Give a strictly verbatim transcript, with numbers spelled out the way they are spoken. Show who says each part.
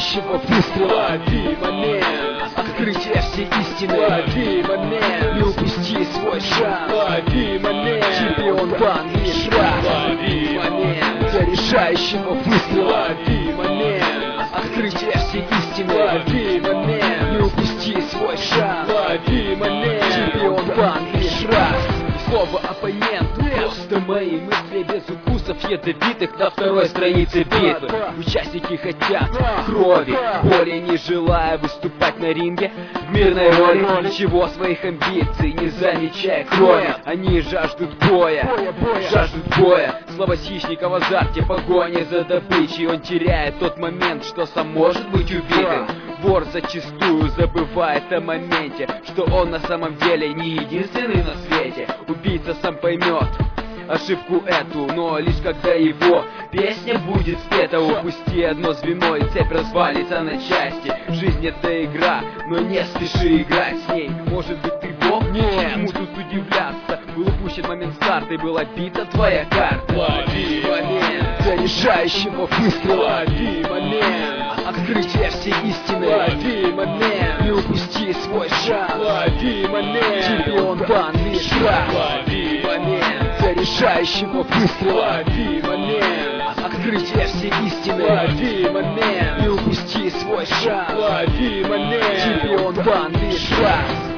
Speaker 1: завершающего выстрела. Лови момент, открытие всей истины. Лови момент, не упусти свой шанс. Лови момент, чемпион банды шрас. Лови момент, для решающего выстрела. Лови момент, открытие всей истины. Лови момент, не упусти свой шанс. Лови момент, чемпион банды шрас. Слово оппонент, просто мои мысли без укусов ядовитых на второй странице битвы. Участники хотят крови, боли, не желая выступать на ринге в мирной роли. Ничего своих амбиций не замечая крови. Они жаждут боя, жаждут боя. Слово хищника в азарте погони за добычей. Он теряет тот момент, что сам может быть убитым. Вор зачастую забывает о моменте, что он на самом деле не единственный на свете. Убийца сам поймет ошибку эту, но лишь когда его песня будет спета. Упусти одно звено и цепь развалится на части. Жизнь это игра, но не спеши играть с ней. Может быть ты бог? Нет. Чему тут удивляться? Был упущен момент старта и была бита твоя карта. Лови момент для решающего выстрела. Лови момент, открытие всей истины. Лови момент, не упусти свой шанс. Лови момент, чемпион банды шрас. Лови момент для решающего выстрела. Лови момент, открытие всей истины. Лови момент, не упусти свой шанс. Лови момент, чемпион банды шрас.